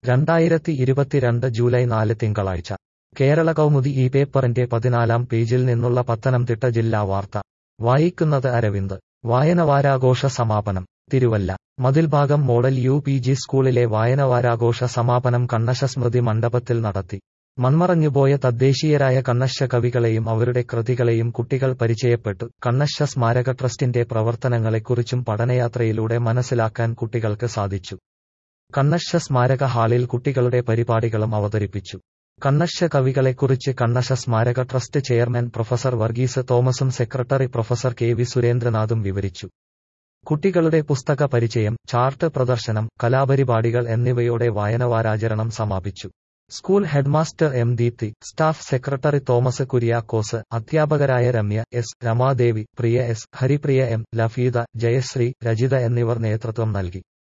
2022 July 4 തിങ്കളാഴ്ച കേരള കൗമുദി ഈ പേപ്പറിന്റെ 14-ാം പേജിൽ നിന്നുള്ള പത്തനംതിട്ട ജില്ലാ വാർത്ത വായിക്കുന്നത് അരവിന്ദ്. വായനവാരാഘോഷ സമാപനം. തിരുവല്ല. മതിൽഭാഗം മോഡൽ UPG സ്കൂളിലെ വായനവാരാഘോഷ സമാപനം കണ്ണശ്ശ സ്മൃതി മണ്ഡപത്തിൽ നടത്തി. മൺമറഞ്ഞുപോയ തദ്ദേശീയരായ കണ്ണശ്ശ കവികളെയും അവരുടെ കൃതികളെയും കുട്ടികൾ പരിചയപ്പെട്ടു. കണ്ണശ്ശ സ്മാരക ട്രസ്റ്റിന്റെ പ്രവർത്തനങ്ങളെക്കുറിച്ചും പഠനയാത്രയിലൂടെ മനസ്സിലാക്കാൻ കുട്ടികൾക്ക് സാധിച്ചു. കണ്ണശ്ശ സ്മാരക ഹാളിൽ കുട്ടികളുടെ പരിപാടികളും അവതരിപ്പിച്ചു. കണ്ണശ്ശ കവികളെക്കുറിച്ച് കണ്ണശ്ശ സ്മാരക ട്രസ്റ്റ് ചെയർമാൻ പ്രൊഫസർ വർഗീസ് തോമസും സെക്രട്ടറി പ്രൊഫസർ KV സുരേന്ദ്രനാഥും വിവരിച്ചു. കുട്ടികളുടെ പുസ്തക പരിചയം, ചാർട്ട് പ്രദർശനം, കലാപരിപാടികൾ എന്നിവയോടെ വായനവാരാചരണം സമാപിച്ചു. School headmaster M. Deepthi, staff secretary Thomas Kuriakose, അധ്യാപകരായ രമ്യ S, രമാദേവി, പ്രിയ S, ഹരിപ്രിയ M, ലഫീദ, ജയശ്രീ, രജിത എന്നിവർ നേതൃത്വം നൽകി.